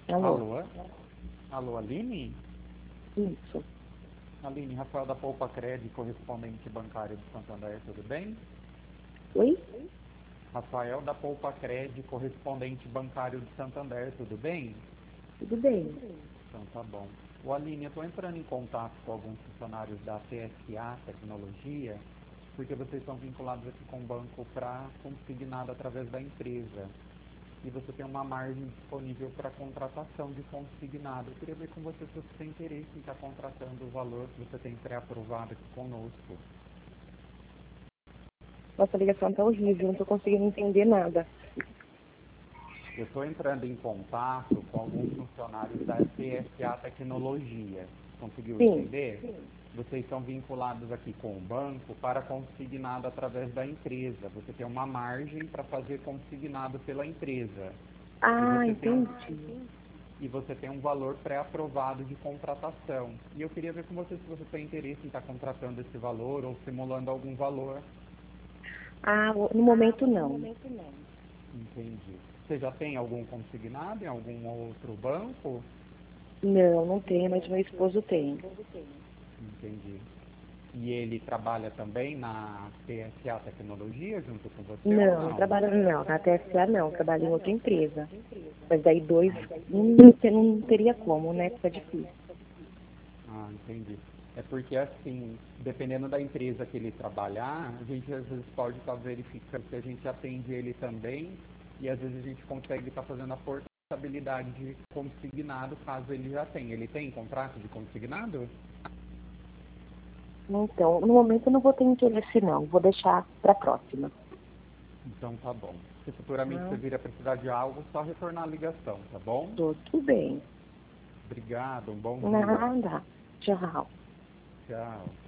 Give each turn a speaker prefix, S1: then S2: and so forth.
S1: Alô?
S2: Alô? Alô, Aline?
S1: Isso.
S2: Aline, Rafael da Poupa Cred, correspondente bancário de Santander, tudo bem?
S1: Oi?
S2: Rafael da Poupa Cred, correspondente bancário de Santander, tudo bem?
S1: Tudo bem?
S2: Então tá bom. Ô Aline, eu estou entrando em contato com alguns funcionários da TSA Tecnologia, porque vocês são vinculados aqui com o banco para consignado através da empresa. E você tem uma margem disponível para contratação de consignado. Eu queria ver com você se você tem interesse em estar contratando o valor que você tem pré-aprovado aqui conosco.
S1: Nossa ligação tá horrível, não tô conseguindo entender nada.
S2: Eu estou entrando em contato com alguns funcionários da TSA Tecnologia. Conseguiu
S1: Sim.
S2: entender? Vocês são vinculados aqui com o banco para consignado através da empresa. Você tem uma margem para fazer consignado pela empresa. E
S1: Ah,
S2: você tem um,
S1: entendi.
S2: e você tem um valor pré-aprovado de contratação. E eu queria ver com você se você tem interesse em estar contratando esse valor ou simulando algum valor.
S1: Ah, no momento não.
S2: Entendi. Você já tem algum consignado em algum outro banco?
S1: Não, não tem, mas meu esposo tem.
S2: Entendi. E ele trabalha também na TSA Tecnologia junto com você ou
S1: Não, não
S2: não?
S1: trabalho não. Na TSA não, trabalho em outra empresa. Mas daí dois não teria como, né? Fica difícil.
S2: Ah, entendi. É porque assim, dependendo da empresa que ele trabalhar, a gente às vezes pode estar verificando se a gente atende ele também e às vezes a gente consegue estar fazendo a portabilidade de consignado caso ele já tenha. Ele tem contrato de consignado?
S1: Então, no momento eu não vou ter interesse não. Vou deixar pra próxima.
S2: Então tá bom. Se futuramente você
S1: Tá?
S2: vir a precisar de algo, só retornar a ligação, tá bom?
S1: Tudo bem.
S2: Obrigado, um bom dia.
S1: Nada. Tchau.
S2: Tchau.